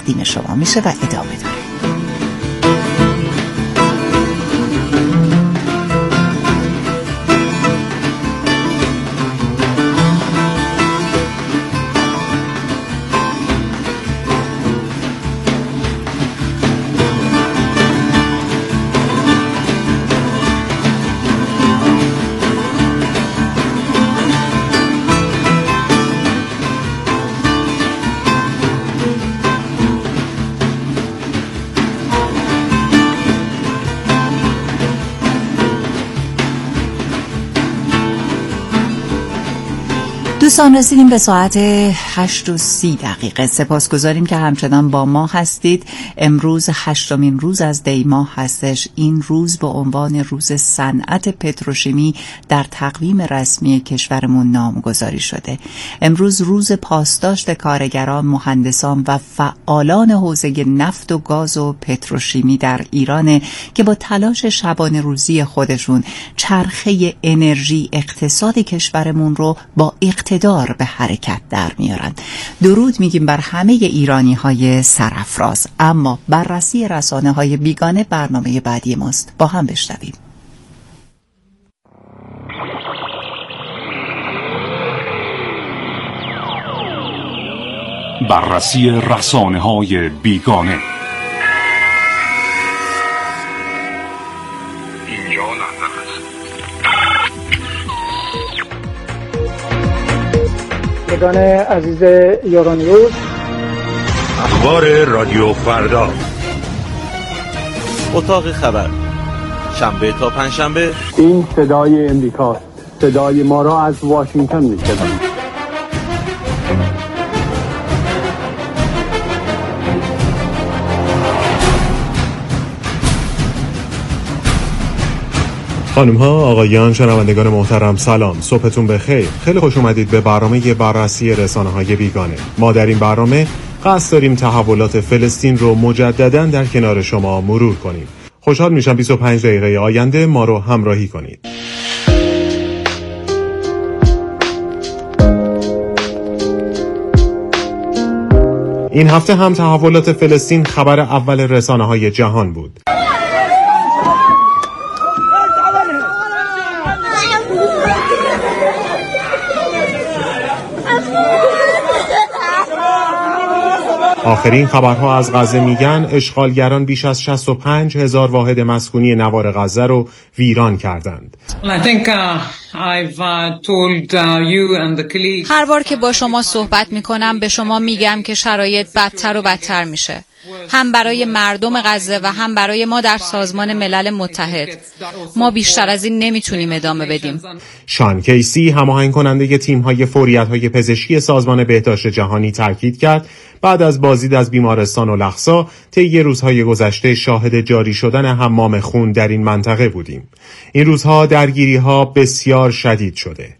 تقدیم شما میشه و ادامه داره. دوستان رسیدیم به ساعت 8:30. سپاسگزاریم که همچنان با ما هستید. امروز 8مین روز از دی ماه هستش. این روز به عنوان روز صنعت پتروشیمی در تقویم رسمی کشورمون نامگذاری شده. امروز روز پاسداشت کارگران، مهندسان و فعالان حوزه نفت و گاز و پتروشیمی در ایرانه که با تلاش شبانه روزی خودشون چرخه انرژی اقتصاد کشورمون رو با اقتدار به حرکت در میارن. درود میگیم بر همه ایرانی های سرافراز. اما بررسی رسانه های بیگانه برنامه بعدی ماست. با هم بشنویم. بررسی رسانه های بیگانه. دوستان عزیز یورانیوز، اخبار رادیو فردا، اتاق خبر، شنبه تا پنجشنبه. این صدای امریکاست. صدای ما را از واشنگتن می‌شنوید. خانم‌ها، آقایان، شنوندگان محترم، سلام. صبحتون بخیر. خیلی خوش اومدید به برنامه بررسی رسانه‌های بیگانه. ما در این برنامه قصد داریم تحولات فلسطین رو مجدداً در کنار شما مرور کنیم. خوشحال میشم 25 دقیقه آینده ما رو همراهی کنید. این هفته هم تحولات فلسطین خبر اول رسانه‌های جهان بود. آخرین خبرها از غزه میگن اشغالگران بیش از 65,000 واحد مسکونی نوار غزه رو ویران کردند. هر بار که با شما صحبت میکنم به شما میگم که شرایط بدتر و بدتر میشه، هم برای مردم غزه و هم برای ما در سازمان ملل متحد. ما بیشتر از این نمیتونیم ادامه بدیم. شان کیسی، هماهنگ کننده تیم‌های فوریت‌های پزشکی سازمان بهداشت جهانی، تاکید کرد بعد از بازدید از بیمارستان الاقصی طی روزهای گذشته شاهد جاری شدن حمام خون در این منطقه بودیم. این روزها درگیری‌ها بسیار شدید شده.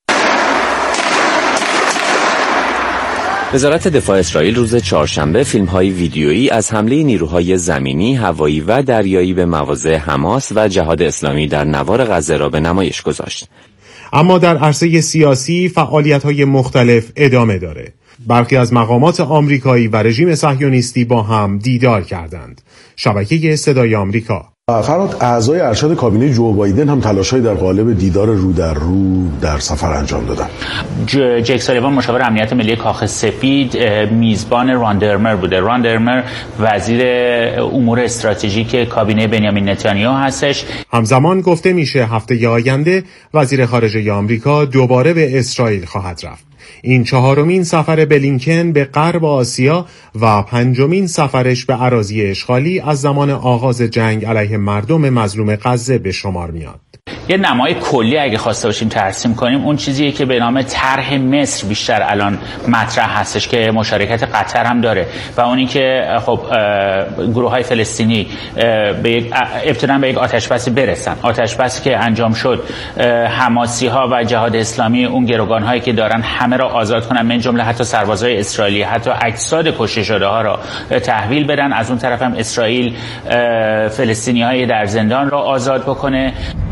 وزارت دفاع اسرائیل روز چهارشنبه فیلم‌های ویدیویی از حمله نیروهای زمینی، هوایی و دریایی به مواضع حماس و جهاد اسلامی در نوار غزه را به نمایش گذاشت. اما در عرصه سیاسی فعالیت‌های مختلف ادامه داره. برخی از مقامات آمریکایی و رژیم صهیونیستی با هم دیدار کردند. شبکه صدای آمریکا. فرات اعضای ارشد کابینه جو بایدن هم تلاش‌هایی در قالب دیدار رو در رو در سفر انجام دادن. جک سالیوان مشاور امنیت ملی کاخ سفید میزبان ران درمر بوده. ران درمر وزیر امور استراتژیک کابینه بنیامین نتانیاهو هستش. همزمان گفته میشه هفته آینده وزیر خارجه آمریکا دوباره به اسرائیل خواهد رفت. این 4مین سفر بلینکن به غرب آسیا و 5مین سفرش به اراضی اشغالی از زمان آغاز جنگ علیه مردم مظلوم غزه به شمار میاد. یه نمای کلی اگه خواسته باشیم ترسیم کنیم، اون چیزیه که به نام طرح مصر بیشتر الان مطرح هستش که مشارکت قطر هم داره و اونی که خب گروه‌های فلسطینی ابتداً به یک آتش‌بسی برسن. آتش‌بسی که انجام شد، حماسی‌ها و جهاد اسلامی اون گروگان‌هایی که دارن همه را آزاد کنن، من جمله حتی سربازای اسرائیلی، حتی اجساد کشته شده‌ها را تحویل بدن. از اون طرف هم اسرائیل فلسطینی‌های در زندان را آزاد بکنه.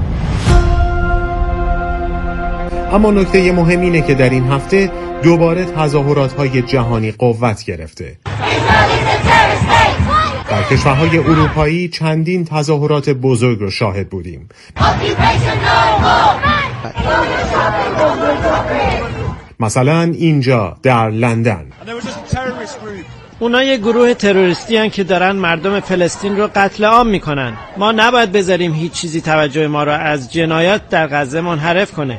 اما نکته مهم اینه که در این هفته دوباره تظاهرات‌های جهانی قوت گرفته. در کشورهای اروپایی چندین تظاهرات بزرگ رو شاهد بودیم. مثلا اینجا در لندن اونا یه گروه تروریستی هن که دارن مردم فلسطین رو قتل عام میکنن. ما نباید بذاریم هیچ چیزی توجه ما رو از جنایات در غزه منحرف کنه.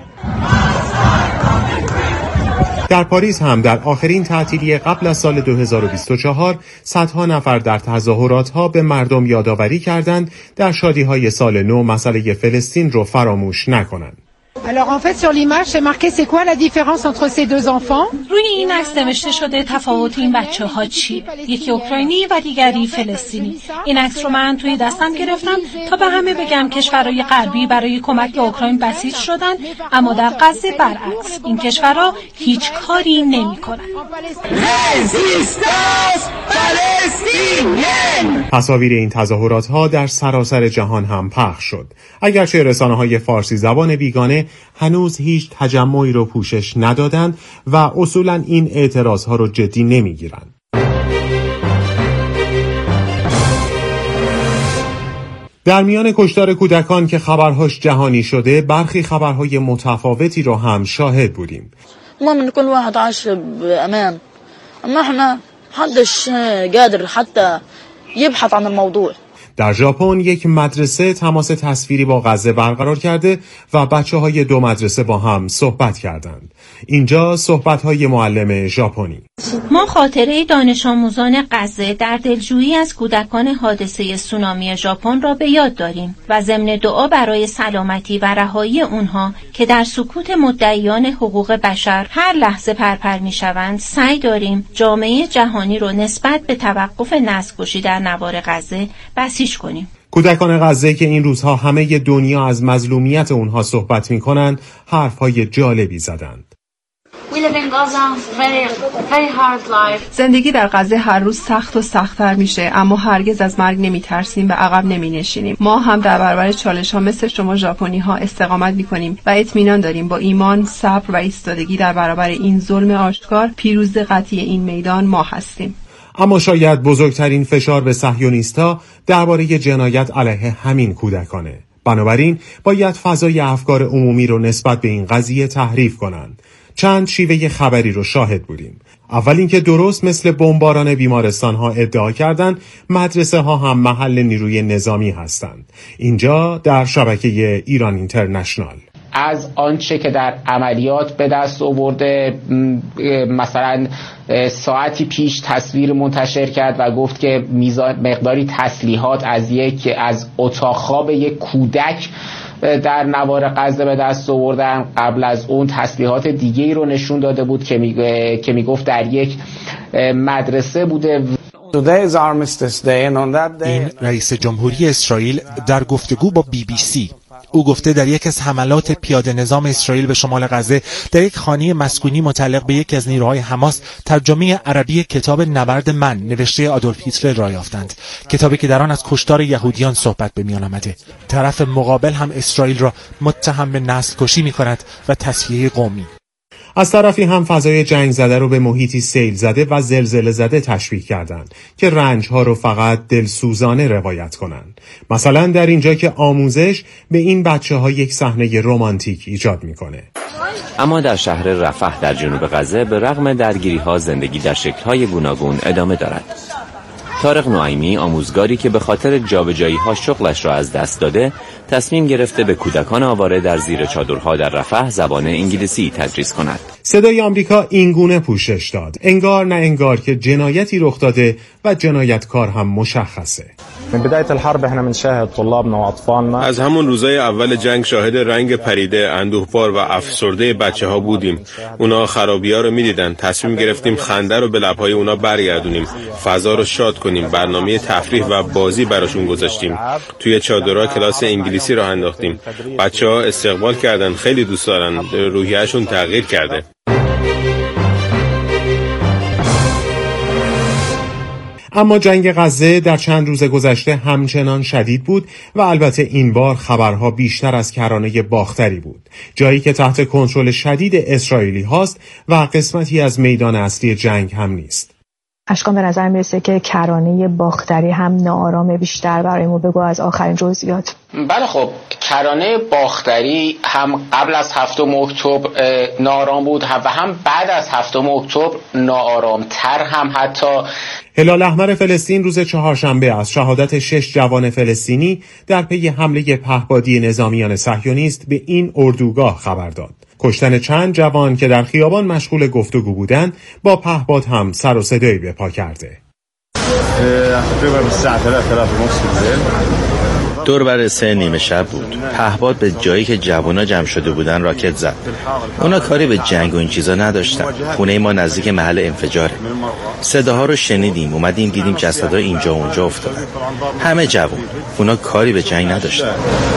در پاریس هم در آخرین تعطیلی قبل از سال 2024 صدها نفر در تظاهرات‌ها به مردم یادآوری کردند در شادی‌های سال نو مسئله فلسطین رو فراموش نکنند. Alors en fait sur l'image c'est marqué c'est quoi la différence entre ces deux enfants؟ روی این عکس نوشته شده تفاوت این بچه‌ها چی؟ یکی اوکراینی و دیگری فلسطینی. این عکس رو من توی دستم گرفتم تا به همه بگم کشورهای غربی برای کمک به اوکراین بسیج شدن، اما در غزه برعکس این کشورها هیچ کاری نمی‌کنن. تصاویر این تظاهرات‌ها در سراسر جهان هم پخش شد. اگرچه رسانه‌های فارسی زبان بیگانه هنوز هیچ تجمعی رو پوشش ندادند و اصولاً این اعتراضها رو جدی نمیگیرند. در میان کشتار کودکان که خبرهاش جهانی شده، برخی خبرهای متفاوتی رو هم شاهد بودیم. ما من كل واحد عاش بأمان اما احنا حدش قادر حتى يبحث عن الموضوع. در ژاپن یک مدرسه تماس تصویری با غزه برقرار کرده و بچه‌های دو مدرسه با هم صحبت کردند. اینجا صحبت‌های معلم ژاپنی. ما خاطره دانش آموزان غزه در دلجویی از کودکان حادثه سونامی ژاپن را به یاد داریم و ضمن دعا برای سلامتی و رهایی اونها که در سکوت مدعیان حقوق بشر هر لحظه پرپر میشوند، سعی داریم جامعه جهانی رو نسبت به توقف نسل‌کشی در نوار غزه بسیج کنیم. کودکان غزه که این روزها همه دنیا از مظلومیت اونها صحبت می‌کنند، حرف‌های جالبی زدند. زندگی در غزه هر روز سخت و سخت‌تر میشه، اما هرگز از مرگ نمیترسیم و عقب نمینشینیم. ما هم در برابر چالش‌ها مثل شما ژاپنی‌ها استقامت می‌کنیم و اطمینان داریم با ایمان، صبر و ایستادگی در برابر این ظلم آشکار پیروز قطعی این میدان ما هستیم. اما شاید بزرگترین فشار به صهیونیست‌ها درباره جنایت علیه همین کودکانه. بنابراین باید فضای افکار عمومی رو نسبت به این قضیه تحریف کنند. چند شیوه خبری رو شاهد بودیم. اول اینکه درست مثل بمباران بیمارستان‌ها ادعا کردند مدرسه‌ها هم محل نیروی نظامی هستند. اینجا در شبکه ایران اینترنشنال. از آنچه که در عملیات به دست آورده، مثلا ساعتی پیش تصویر منتشر کرد و گفت که مقداری تسلیحات از اتاق خواب یک کودک در نوار غزه به دست آوردن. قبل از اون تسلیحات دیگه‌ای رو نشون داده بود که میگفت در یک مدرسه بوده. این رئیس جمهوری اسرائیل در گفتگو با BBC او گفته در یک از حملات پیاده نظام اسرائیل به شمال غزه در یک خانه مسکونی متعلق به یکی از نیروهای حماس ترجمه عربی کتاب نبرد من نوشته آدولف هیتلر را یافتند، کتابی که در آن از کشتار یهودیان صحبت به میان آمده. طرف مقابل هم اسرائیل را متهم به نسل کشی می‌کند و تصفیه قومی. از طرفی هم فضای جنگ زده رو به محیطی سیل زده و زلزله زده تشبیه کردند که رنج‌ها رو فقط دلسوزانه روایت کنند. مثلا در اینجا که آموزش به این بچه‌ها یک صحنه رمانتیک ایجاد می‌کنه. اما در شهر رفح در جنوب غزه به رغم درگیری‌ها زندگی در شکل‌های گوناگون ادامه دارد. طارق نعیمی، آموزگاری که به خاطر جابجایی‌ها شغلش را از دست داده، تصمیم گرفته به کودکان آواره در زیر چادرها در رفح زبان انگلیسی تدریس کند. صدای آمریکا اینگونه پوشش داد، انگار نه انگار که جنایتی رخ داده و جنایتکار هم مشخصه. من بداية الحرب احنا بنشاهد طلابنا واطفالنا. از همون روزای اول جنگ شاهد رنگ پریده، اندوهبار و افسرده بچه‌ها بودیم. اونا خرابی‌ها رو می‌دیدن. تصمیم گرفتیم خنده رو به لب‌های اونا برگردونیم، فضا رو شاد کنیم. برنامه تفریح و بازی براشون گذاشتیم. توی چادرها کلاس انگلیسی راه انداختیم. بچه‌ها استقبال کردن، خیلی دوست دارن. روحیه‌شون تغییر کرده. اما جنگ غزه در چند روز گذشته همچنان شدید بود و البته این بار خبرها بیشتر از کرانه باختری بود، جایی که تحت کنترل شدید اسرائیلی هاست و قسمتی از میدان اصلی جنگ هم نیست. اشکان به نظر میرسه که کرانه باختری هم ناآرام بیشتر برای ما بگو از آخرین جزئیات. بله خب کرانه باختری هم قبل از 7 اکتبر ناآرام بود و هم بعد از 7 اکتبر ناآرام‌تر هم حتی. هلال احمر فلسطین روز چهارشنبه از شهادت 6 جوان فلسطینی در پی حمله پهپادی نظامیان صهیونیست به این اردوگاه خبر داد. کشتن چند جوان که در خیابان مشغول گفتگو بودند با پهپاد هم سر و صدایی به پا کرده. دور بر 3 نیمه شب بود. پهپاد به جایی که جوانا جمع شده بودن راکت زد. اونا کاری به جنگ و این چیزا نداشتن. خونه ما نزدیک محل انفجاره. صداها رو شنیدیم، اومدیم دیدیم جسدها اینجا و اونجا افتادن. همه جوان. اونا کاری به جنگ نداشتن.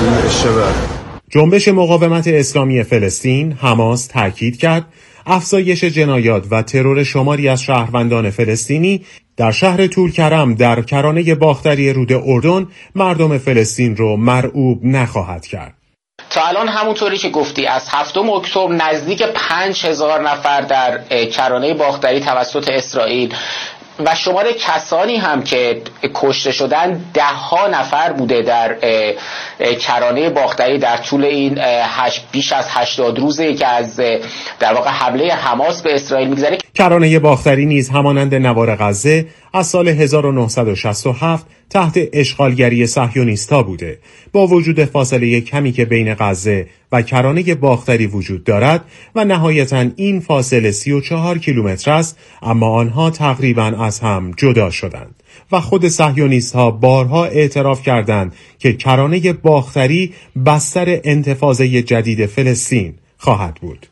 جنبش مقاومت اسلامی فلسطین حماس تاکید کرد افزایش جنایات و ترور شماری از شهروندان فلسطینی در شهر طولکرم در کرانه باختری رود اردن مردم فلسطین رو مرعوب نخواهد کرد. تا الان همونطوری که گفتی از 7 اکتبر نزدیک 5000 نفر در کرانه باختری توسط اسرائیل و شمار کسانی هم که کشته شدن 10 نفر بوده در کرانه باختری در طول این بیش از 80 روزه که از در واقع حمله حماس به اسرائیل میگذره. کرانه باختری نیز همانند نوار غزه از سال 1967 تحت اشغالگری صهیونیست‌ها بوده. با وجود فاصله کمی که بین غزه و کرانه باختری وجود دارد و نهایتاً این فاصله 34 کیلومتر است، اما آنها تقریباً از هم جدا شدند و خود صهیونیست‌ها بارها اعتراف کردند که کرانه باختری بستر انتفاضه جدید فلسطین خواهد بود.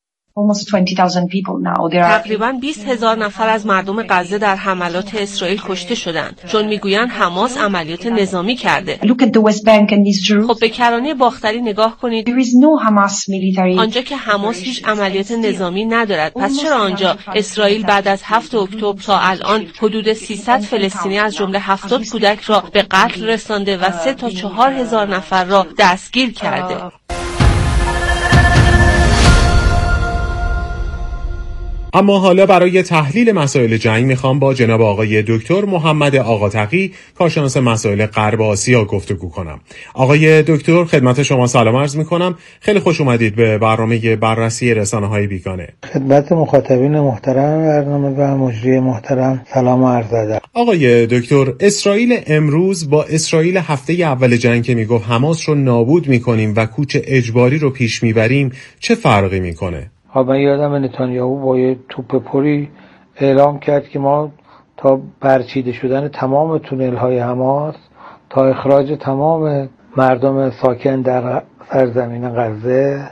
تقریباً 20,000 نفر از مردم غزه در حملات اسرائیل کشته شدند چون میگویند حماس عملیات نظامی کرده. خب به کرانه باختری نگاه کنید. آنجا که حماس هیچ عملیات نظامی ندارد، پس چرا آنجا اسرائیل بعد از 7 اکتبر تا الان حدود 300 فلسطینی از جمله 70 کودک را به قتل رسانده و 3 تا 4,000 نفر را دستگیر کرده؟ اما حالا برای تحلیل مسائل جنگ میخوام با جناب آقای دکتر محمد آقاتقی کارشناس مسائل غرب آسیا گفتگو کنم. آقای دکتر خدمت شما سلام عرض میکنم. خیلی خوش اومدید به برنامه بررسی رسانه‌های بیگانه. خدمت مخاطبین محترم برنامه و مجری محترم سلام عرض ادب. آقای دکتر، اسرائیل امروز با اسرائیل هفته اول جنگ که میگفت حماس رو نابود میکنیم و کوچ اجباری رو پیش میبریم چه فرقی میکنه؟ من یادم نتانیاهو با یه توپ پری اعلام کرد که ما تا برچیده شدن تمام تونل های حماس، تا اخراج تمام مردم ساکن در سرزمین غزه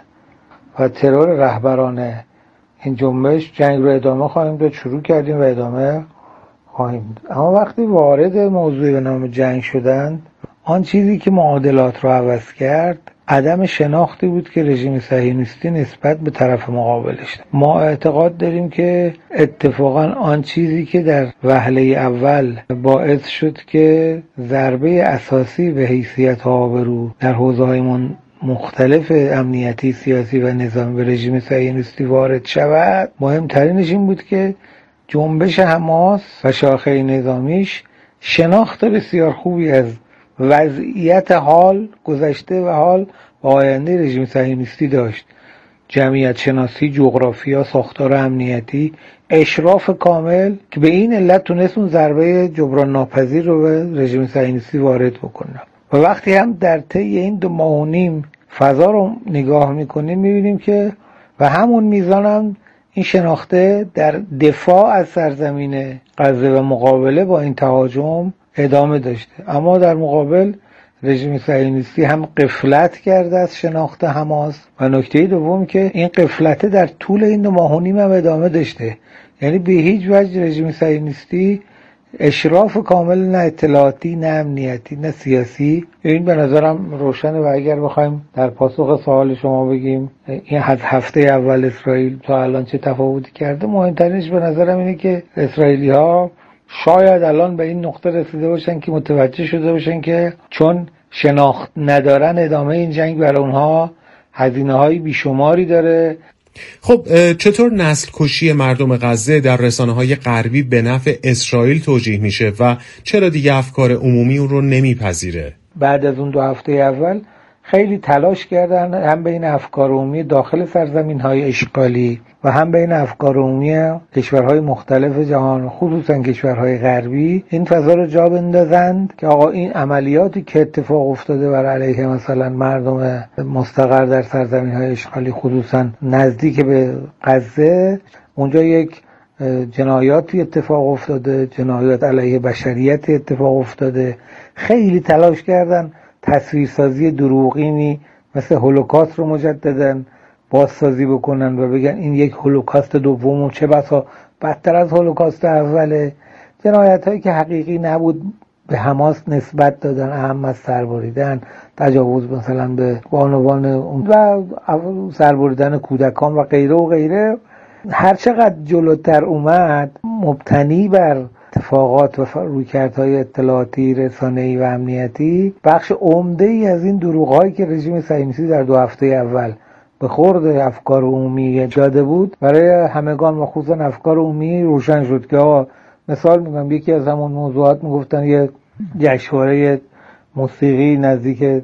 و ترور رهبران این جنبش جنگ رو ادامه خواهیم داد. شروع کردیم و ادامه خواهیم داد. اما وقتی وارد موضوع به نام جنگ شدند، آن چیزی که معادلات رو عوض کرد عدم شناختی بود که رژیم صهیونیستی نسبت به طرف مقابلش داشت. ما اعتقاد داریم که اتفاقا آن چیزی که در وهله اول باعث شد که ضربه اساسی به حیثیت و آبرو در حوزه‌های مختلف امنیتی، سیاسی و نظامی به رژیم صهیونیستی وارد شود، مهمترینش این بود که جنبش حماس و شاخه نظامیش شناخت بسیار خوبی از وضعیت حال گذشته و حال و آینده رژیم صهیونیستی داشت. جمعیت شناسی، جغرافیا، ساختار امنیتی، اشراف کامل که به این علت تونست اون ضربه جبران ناپذیر رو به رژیم صهیونیستی وارد بکنه. و وقتی هم در طی این 2 ماه و نیم فضا رو نگاه میکنیم میبینیم که و همون میزان هم این شناخته در دفاع از سرزمین غزه و مقابله با این تهاجم ادامه داشته. اما در مقابل رژیم صهیونیستی هم غفلت کرده از شناخت حماس و نکته دوم که این غفلت در طول این 2 ماه و نیم هم ادامه داشته. یعنی به هیچ وجه رژیم صهیونیستی اشراف کامل نه اطلاعاتی، نه امنیتی، نه سیاسی. این به نظرم روشنه و اگر بخوایم در پاسخ سوال شما بگیم این از هفته اول اسرائیل تا الان چه تفاوتی کرده، مهمترینش به نظرم اینه که اسرائیلی ها شاید الان به این نقطه رسیده باشن که متوجه شده باشن که چون شناخت ندارن ادامه این جنگ برای اونها هزینه‌های بیشماری داره. خب چطور نسل کشی مردم غزه در رسانه‌های غربی به نفع اسرائیل توجیه میشه و چرا دیگه افکار عمومی اون رو نمیپذیره؟ بعد از اون 2 هفته اول خیلی تلاش کردن هم بین افکار عمومی داخل سرزمین‌های اشغالی و هم بین افکار عمومی کشورهای مختلف جهان، خصوصا کشورهای غربی، این فضا رو جا بندازند که آقا این عملیاتی که اتفاق افتاده بر علیه مثلا مردم مستقر در سرزمین‌های اشغالی، خصوصا نزدیک به غزه، اونجا یک جنایاتی اتفاق افتاده، جنایات علیه بشریت اتفاق افتاده. خیلی تلاش کردن تصویرسازی دروغینی مثل هولوکاست رو مجدداً بازسازی بکنن و بگن این یک هولوکاست دوم و چه بسا بدتر از هولوکاست اوله. جنایت هایی که حقیقی نبود به حماس نسبت دادن، اهم از سربریدن، تجاوز مثلا به بانوان و سربریدن کودکان و غیره و غیره. هر چقدر جلوتر اومد مبتنی بر اتفاقات و رویکردهای اطلاعاتی، رسانه‌ای و امنیتی، بخش عمده‌ای از این دروغ‌هایی که رژیم صهیونیستی در 2 هفته اول به خورد افکار عمومی جاده بود برای همگان و خصوصا افکار عمومی روشن شد که آقا مثال میگم یکی از همون موضوعات میگفتن یه جشنواره موسیقی نزدیک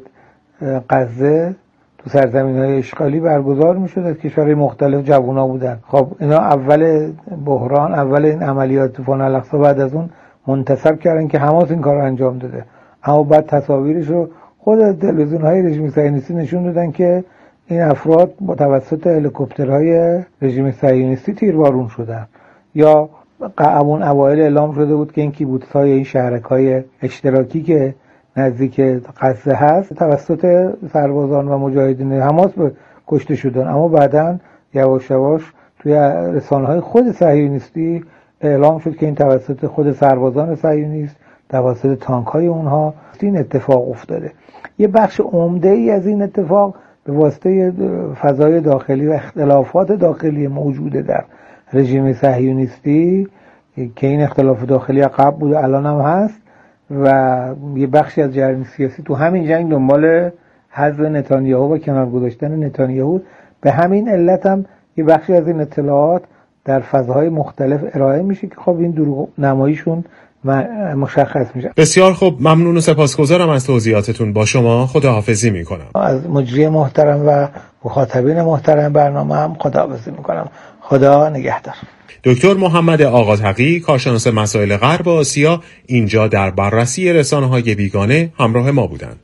غزه تو سرزمین‌های اشغالی برگزار میشد، از کشورهای مختلف جوونا بودن. خب اینا اول بحران، اول این عملیات طوفان الاقصی، بعد از اون منتسب کردن که حماس این کار انجام داده، اما بعد تصاویرش رو خود تلویزیون‌های رژیم صهیونیستی نشون دادن که این افراد با توسط هلیکوپترهای رژیم صهیونیستی تیربارون شدن. یا اون اوایل اعلام شده بود که این کیبوتس‌های، این شهرک‌های اشتراکی که نزدیک غزه هست توسط سربازان و مجاهدین حماس کشته شدن، اما بعداً یواش یواش توی رسانه‌های خود صهیونیستی اعلام شد که این توسط خود سربازان صهیونیست، توسط تانک‌های اونها این اتفاق افتاده. یه بخش عمده‌ای از این اتفاق به واسطه فضای داخلی و اختلافات داخلی موجوده در رژیم صهیونیستی که این اختلاف داخلی قبل بود، الان هم هست، و یه بخشی از جریان سیاسی تو همین جنگ دنبال حذف نتانیاهو و کنار گذاشتن نتانیاهو. به همین علت هم یه بخشی از این اطلاعات در فضاهای مختلف ارائه میشه که خب این دروغ نماییشون مشخص میشه. بسیار خوب، ممنون و سپاسگزارم از توضیحاتتون. با شما خداحافظی میکنم. از مجری محترم و مخاطبین محترم برنامه هم خداحافظی میکنم. خدا نگهدار. دکتر محمد آقاتقی، کارشناس مسائل غرب و آسیا، اینجا در بررسی رسانه‌های بیگانه همراه ما بودند.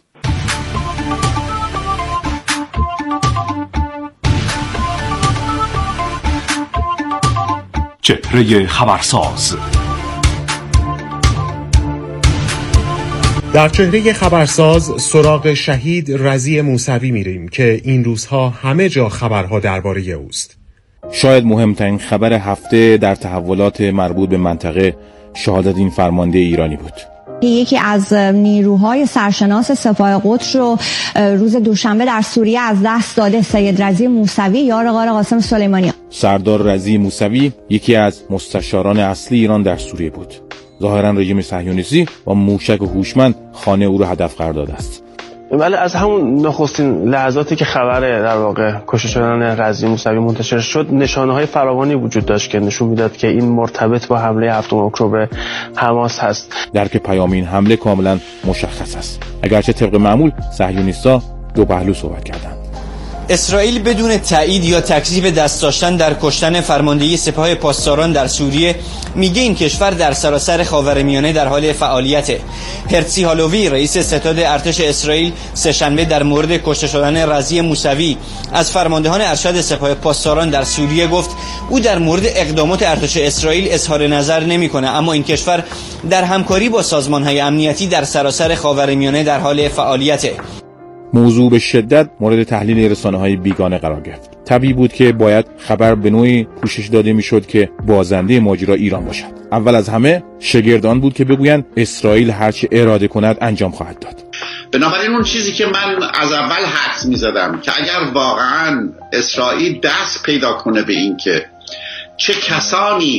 چهره خبرساز. در چهره خبرساز سراغ شهید رضی موسوی میریم که این روزها همه جا خبرها درباره اوست. شاید مهمترین خبر هفته در تحولات مربوط به منطقه شهادت این فرمانده ایرانی بود. یکی از نیروهای سرشناس سپاه قدس رو روز دوشنبه در سوریه از دست داده سید رضی موسوی، یار غار قاسم سلیمانی. سردار رضی موسوی یکی از مستشاران اصلی ایران در سوریه بود. ظاهرا رژیم صهیونیستی با موشک هوشمند خانه او را هدف قرار داده است. بله، از همون نخستین لحظاتی که خبر در واقع کشته شدن رضی موسوی منتشر شد، نشانه‌های فراوانی وجود داشت که نشون میداد که این مرتبط با حمله 7 اکتبر حماس هست. درک پیام این حمله کاملا مشخص است، اگرچه طبق معمول صهیونیست‌ها دو پهلو صحبت کردند. اسرائیل بدون تایید یا تکذیب دست داشتن در کشتن فرماندهی سپاه پاسداران در سوریه میگه این کشور در سراسر خاورمیانه در حال فعالیته. هرتزی هالووی، رئیس ستاد ارتش اسرائیل، سه‌شنبه در مورد کشته شدن رضی موسوی از فرماندهان ارشد سپاه پاسداران در سوریه گفت او در مورد اقدامات ارتش اسرائیل اظهار نظر نمی‌کنه، اما این کشور در همکاری با سازمان‌های امنیتی در سراسر خاورمیانه در حال فعالیته. موضوع به شدت مورد تحلیل رسانه‌های بیگانه قرار گرفت. طبیعی بود که باید خبر به نوعی پوشش داده میشد که بازنده ماجرا ایران باشد. اول از همه شگردان بود که بگویند اسرائیل هرچه اراده کند انجام خواهد داد. بنابراین اون چیزی که من از اول حدس می‌زدم که اگر واقعاً اسرائیل دست پیدا کنه به این که چه کسانی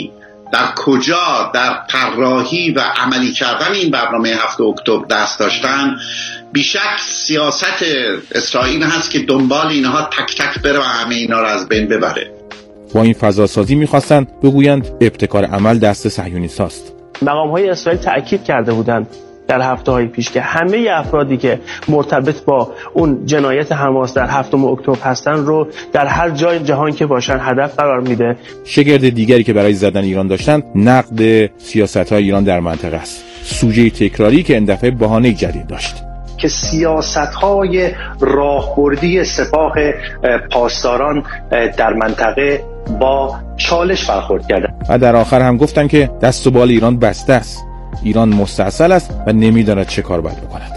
در کجا در طراحی و عملی کردن این برنامه 7 اکتبر دست داشتن، بیشک سیاست اسرائیل هست که دنبال اینها تک تک بره و همه اینا رو از بین ببره. با این فضاسازی می‌خواستند بگویند ابتکار عمل دست صهیونیست‌هاست. مقام‌های اسرائیل تأکید کرده بودند در هفته‌های پیش که همه افرادی که مرتبط با اون جنایت حماس در 7 اکتبر هستن رو در هر جای جهان که باشن هدف قرار میده. شگرد دیگری که برای زدن ایران داشتند نقد سیاست‌های ایران در منطقه است. سوژه تکراری که این دفعه بهانه جدید داشت که سیاست‌های راهبردی سپاه پاسداران در منطقه با چالش برخورد کرده و در آخر هم گفتن که دست و بال ایران بسته است. ایران مستعصل است و نمیداند چه کار باید بکند.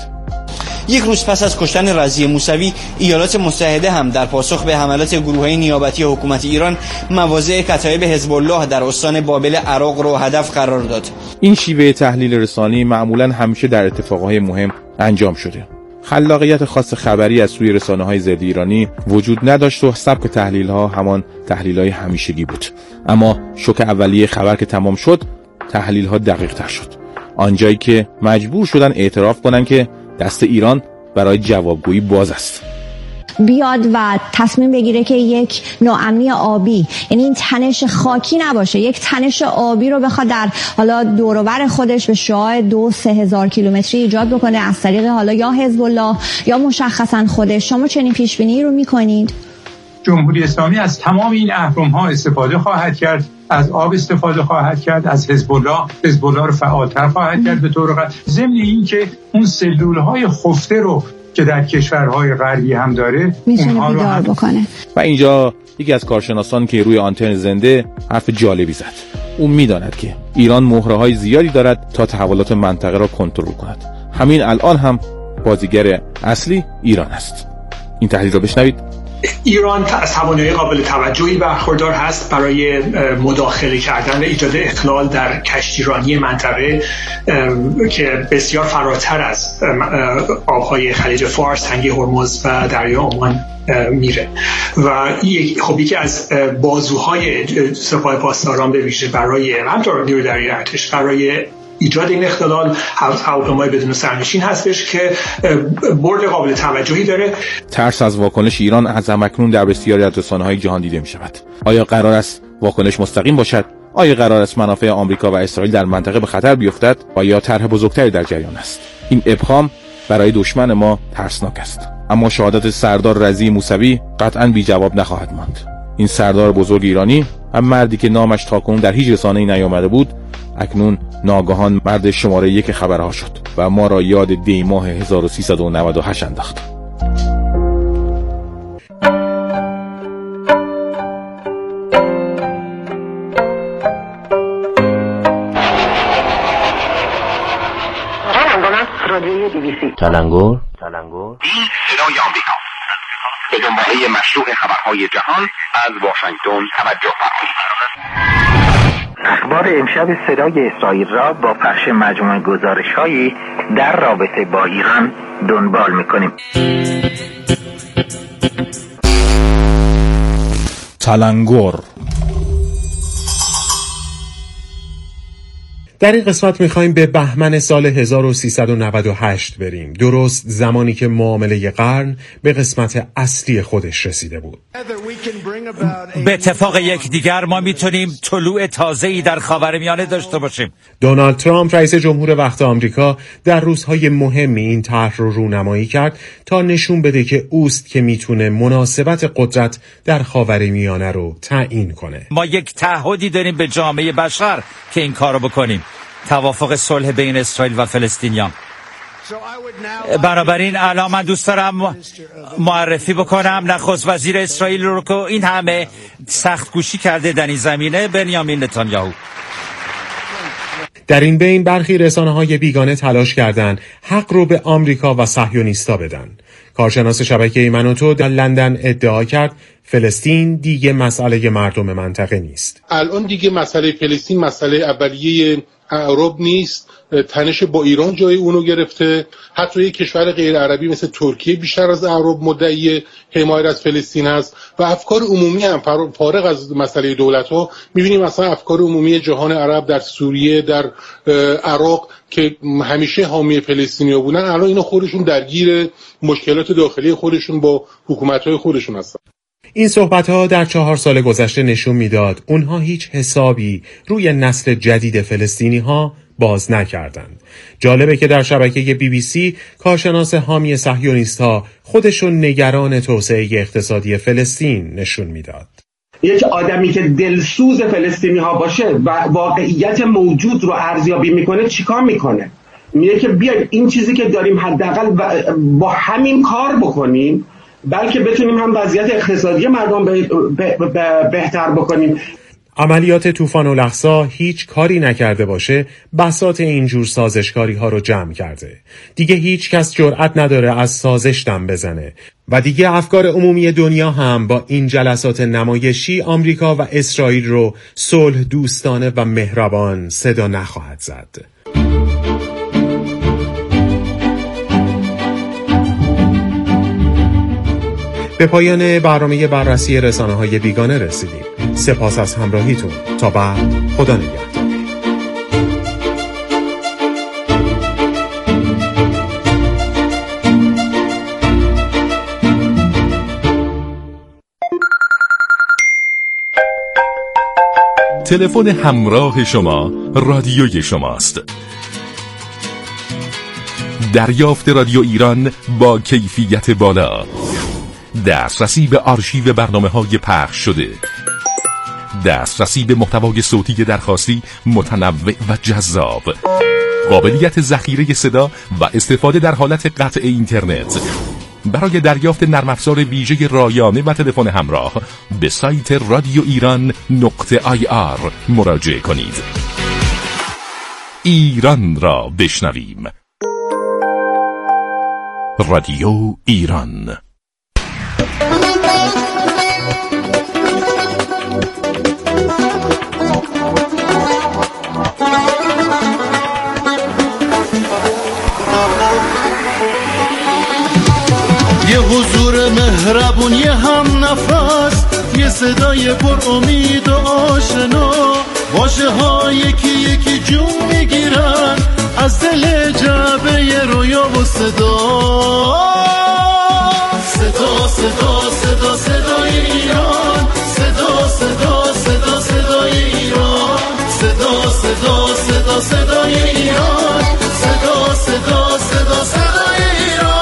یک روز پس از کشتن رضی موسوی، ایالات متحده هم در پاسخ به حملات گروه‌های نیابتی حکومت ایران مواضع کتایب حزب الله در استان بابل عراق را هدف قرار داد. این شیوه تحلیل رسانه‌ای معمولاً همیشه در اتفاقهای مهم انجام شده. خلاقیت خاص خبری از سوی رسانه‌های ضد ایرانی وجود نداشت و سبک تحلیل‌ها همان تحلیل‌های همیشگی بود. اما شوک اولیه خبر که تمام شد، تحلیل‌ها دقیق‌تر شد. آنجایی که مجبور شدن اعتراف کنن که دست ایران برای جوابگویی باز است. بیاد و تصمیم بگیره که یک ناامنی آبی، یعنی این تنش خاکی نباشه، یک تنش آبی رو بخواد در حالا دور و بر خودش به شعاع 2-3 هزار کیلومتری ایجاد بکنه از طریق حالا یا حزب الله یا مشخصا خودش. شما چنین پیش بینی رو میکنید؟ جمهوری اسلامی از تمام این اهرم‌ها استفاده خواهد کرد، از آب استفاده خواهد کرد، از حزب الله رو فعالتر خواهد کرد به طور قطع. ضمن این که اون سلول‌های خفته رو که در کشورهای غربی هم داره میتونه بیدار بکنه. و اینجا یکی از کارشناسان که روی آنتن زنده حرف جالبی زد. اون میداند که ایران مهره‌های زیادی دارد تا تحولات منطقه را کنترل کند. همین الان هم بازیگر اصلی ایران است. این تحلیل را بشنوید. ایران از توانایی قابل توجهی برخوردار هست برای مداخله کردن و ایجاد اخلال در کشتیرانی منطقه که بسیار فراتر از آبهای خلیج فارس، تنگه هرمز و دریای عمان میره و یکی از بازوهای سپاه پاسداران به ویژه برای همطور نیروی دریایی ارتش برای ایجاد این اختلال هواپیمای بدون سرنشین هستش که برد قابل توجهی داره. ترس از واکنش ایران از همکنون در بسیاری از رسانه‌های جهان دیده می‌شود. آیا قرار است واکنش مستقیم باشد؟ آیا قرار است منافع آمریکا و اسرائیل در منطقه به خطر بیفتد و یا طرح بزرگتری در جریان است؟ این ابهام برای دشمن ما ترسناک است. اما شهادت سردار رضی موسوی قطعاً بی جواب نخواهد ماند. این سردار بزرگ ایرانی، هم مردی که نامش تاکنون در هیچ رسانه‌ای نیامده بود، اکنون ناگهان مرد شماره 1 خبرها شد و ما را یاد دی ماه 1398 انداخت. تلنگر این صدای آمریکا به دنباله مشروع خبرهای جهان از واشنگتن توجه فرمایید. اخبار امشب صدای اسرائیل را با پخش مجموعه گزارش‌هایی در رابطه با ایران دنبال می‌کنیم. تلنگر. در این قسمت می‌خوایم به بهمن سال 1398 بریم، درست زمانی که معامله قرن به قسمت اصلی خودش رسیده بود. به اتفاق یکدیگر ما میتونیم طلوع تازه‌ای در خاورمیانه داشته باشیم. دونالد ترامپ رئیس جمهور وقت آمریکا در روزهای مهمی این طرح رو رونمایی کرد تا نشون بده که اوست که میتونه مناسبت قدرت در خاورمیانه رو تعیین کنه. ما یک تعهدی داریم به جامعه بشر که این کارو بکنیم. توافق صلح بین اسرائیل و فلسطینیان. بنابراین الان من دوست دارم معرفی بکنم نخست وزیر اسرائیل رو که این همه سخت کوشی کرده در این زمینه، بنیامین نتانیاهو. در این بین برخی رسانه‌های بیگانه تلاش کردند حق رو به آمریکا و صهیونیستا بدن. کارشناس شبکه منوتو در لندن ادعا کرد فلسطین دیگه مسئله مردم منطقه نیست. الان دیگه مسئله فلسطین مسئله اولیه اعراب نیست. تنش با ایران جای اونو گرفته. حتی یک کشور غیر عربی مثل ترکیه بیشتر از اعراب مدعی حمایت از فلسطین هست و افکار عمومی هم فارغ از مسئله دولت‌ها می‌بینیم مثلا افکار عمومی جهان عرب در سوریه، در عراق که همیشه حامی فلسطینیا بودن، الان اینا خودشون درگیر مشکلات داخلی خودشون با حکومت‌های خودشون هستن. این صحبت‌ها در 4 سال گذشته نشون میداد اونها هیچ حسابی روی نسل جدید فلسطینی‌ها باز نکردند. جالبه که در شبکه BBC کارشناس حامی صهیونیست‌ها خودشون نگران توسعه اقتصادی فلسطین نشون میداد. یک آدمی که دلسوز فلسطینی‌ها باشه و واقعیت موجود رو ارزیابی میکنه چیکار میکنه؟ میگه که بیاید این چیزی که داریم حداقل با همین کار بکنیم، بلکه بتونیم هم وضعیت اقتصادی مردم بهتر بکنیم. عملیات طوفان الاقصی هیچ کاری نکرده باشه بساط اینجور سازشکاری ها رو جمع کرده. دیگه هیچ کس جرأت نداره از سازش دم بزنه و دیگه افکار عمومی دنیا هم با این جلسات نمایشی آمریکا و اسرائیل رو صلح دوستانه و مهربان صدا نخواهد زد. به پایان برنامه بررسی رسانه‌های بیگانه رسیدیم. سپاس از همراهیتون. تا بعد، خدا نگهدار. تلفن همراه شما رادیوی شماست. دریافت رادیو ایران با کیفیت بالا، دسترسی به آرشیو برنامه‌های پخش شده، دسترسی به محتوای صوتی درخواستی متنوع و جذاب، قابلیت ذخیره صدا و استفاده در حالت قطع اینترنت. برای دریافت نرم افزار ویژه رایانه و تلفن همراه به سایت radioiran.ir مراجعه کنید. ایران را بشنویم. رادیو ایران. یه حضور مهربون، یه هم نفس، یه صدای پر امید و آشنا، واژه ها یکی یکی جون میگیرن از دل جعبه رویا و صدا. صدا صدا صدا صدای ایران، صدا صدا صدا صدای ایران، صدا صدا صدا صدای ایران، صدا صدا صدا صدای ایران.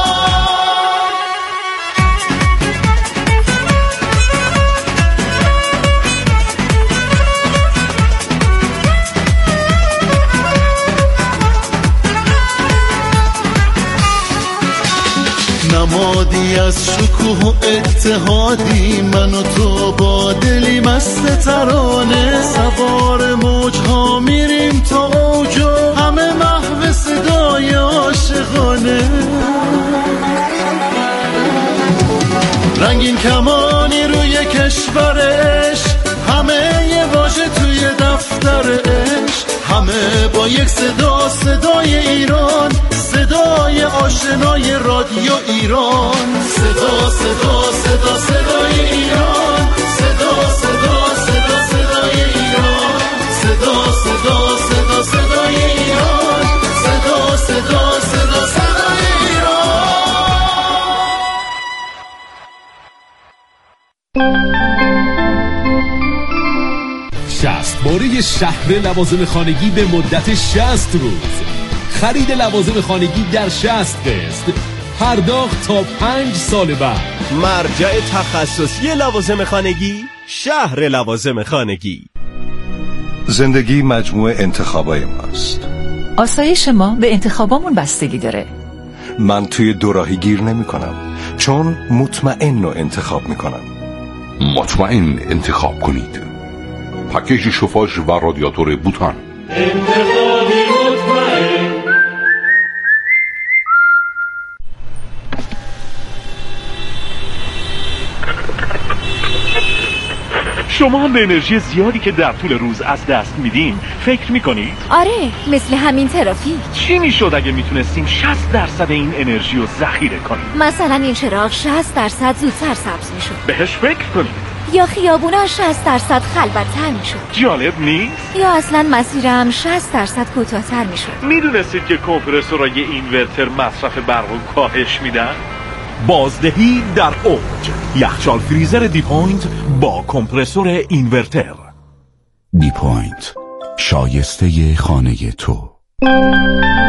نمادی از شکوه و اتحادی، من و تو با دلی مست ترانه، سوار موجها میریم تا اوجا، همه محو صدای عاشقانه. رنگین کمانی روی کشورش، همه یه واژه توی دفترش، همه با یک صدا، صدای ایران، صدای آشنای رادیو ایران. صدا صدا صدا صدای ایران، صدا صدا صدا صدای ایران، صدا صدا صدا صدای ایران، صدا صدا صدا صدای ایران. 60 باره شهر لوازم خانگی به مدت 60 روز. خرید لوازم خانگی در 60 قسط، پرداخت تا 5 سال بعد. مرجع تخصصی لوازم خانگی، شهر لوازم خانگی. زندگی مجموعه انتخابای ماست. آسایش ما به انتخابامون بستگی داره. من توی دوراهی گیر نمی کنم، چون مطمئن رو انتخاب می کنم. مطمئن انتخاب کنید. پکیج شوفاژ و رادیاتور بوتان. انتخابی مطمئن. شما هم به انرژی زیادی که در طول روز از دست میدیم فکر میکنید؟ آره، مثل همین ترافیک. چی میشد اگه میتونستیم 60% این انرژی رو ذخیره کنیم؟ مثلا این چراغ 60% زودتر سبز میشد. بهش فکر کنید. یا خیابونا 60% خلوت‌تر میشد. جالب نیست؟ یا اصلا مسیرم 60% کوتاه‌تر میشد. میدونستید که کمپرسورای اینورتر مصرف برق رو کاهش میدن؟ بازدهی در اوج. یخچال فریزر دیپوینت با کمپرسور اینورتر. دیپوینت، شایسته خانه تو.